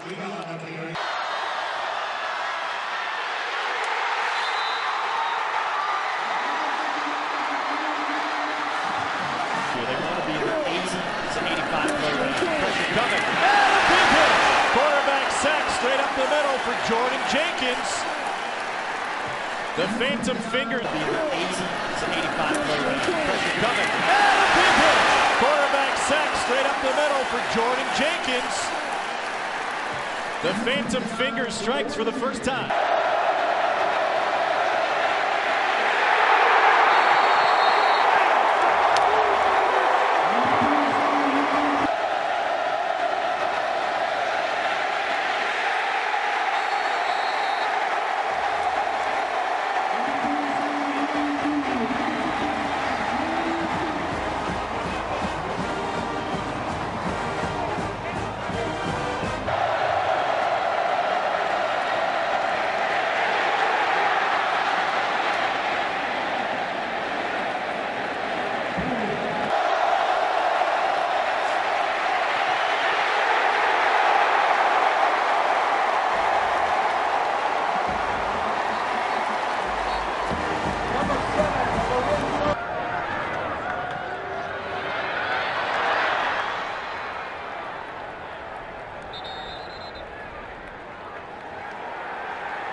They want to be in the 80 to 85 play range. Pressure coming. And a big hit. Quarterback sack straight up the middle for Jordan Jenkins. The phantom finger. Be in the 80 to 85 play range. Pressure coming. And a big hit. Quarterback sack straight up the middle for Jordan Jenkins. The phantom finger strikes for the first time.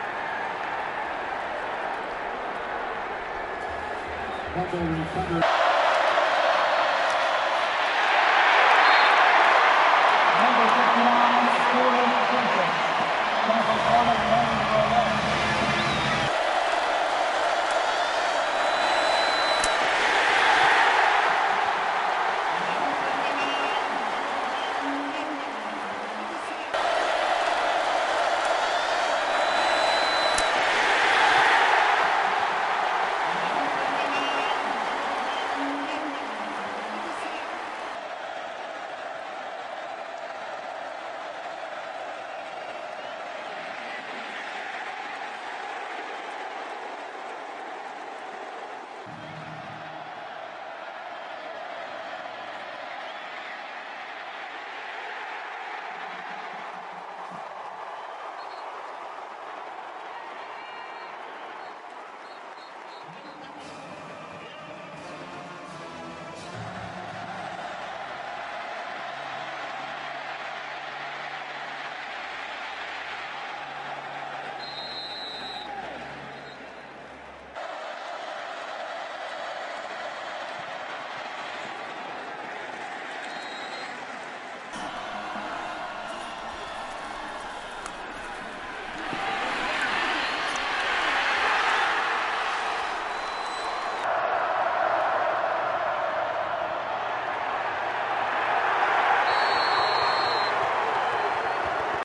Thunder.